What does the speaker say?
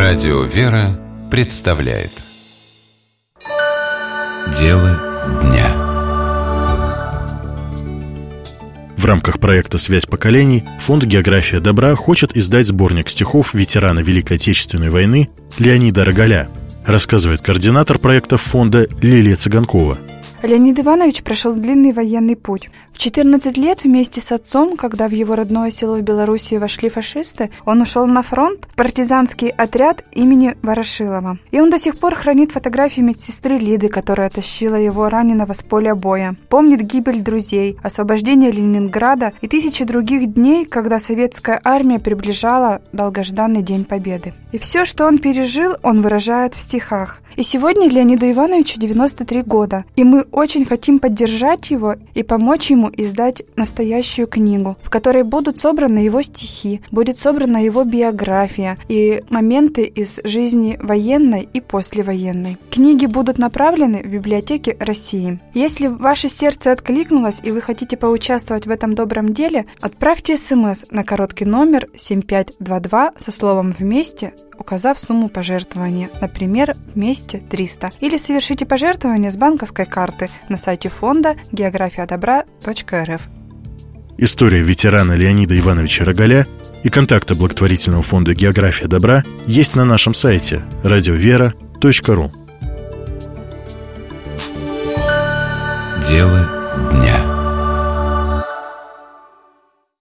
Радио «Вера» представляет «Дело дня». В рамках проекта «Связь поколений» фонд «География добра» хочет издать сборник стихов ветерана Великой Отечественной войны Леонида Рогаля, рассказывает координатор проекта фонда Лилия Цыганкова. Леонид Иванович прошел длинный военный путь. В 14 лет вместе с отцом, когда в его родное село в Белоруссии вошли фашисты, он ушел на фронт в партизанский отряд имени Ворошилова. И он до сих пор хранит фотографии медсестры Лиды, которая тащила его раненого с поля боя. Помнит гибель друзей, освобождение Ленинграда и тысячи других дней, когда советская армия приближала долгожданный День Победы. И все, что он пережил, он выражает в стихах. И сегодня Леониду Ивановичу 93 года, и мы очень хотим поддержать его и помочь ему издать настоящую книгу, в которой будут собраны его стихи, будет собрана его биография и моменты из жизни военной и послевоенной. Книги будут направлены в библиотеки России. Если ваше сердце откликнулось и вы хотите поучаствовать в этом добром деле, отправьте СМС на короткий номер 7522 со словом «Вместе», указав сумму пожертвования, например, «Вместе 300», или совершите пожертвование с банковской карты на сайте фонда географиядобра.рф. История ветерана Леонида Ивановича Рогаля и контакты благотворительного фонда «География добра» есть на нашем сайте радиовера.ру. Дело дня.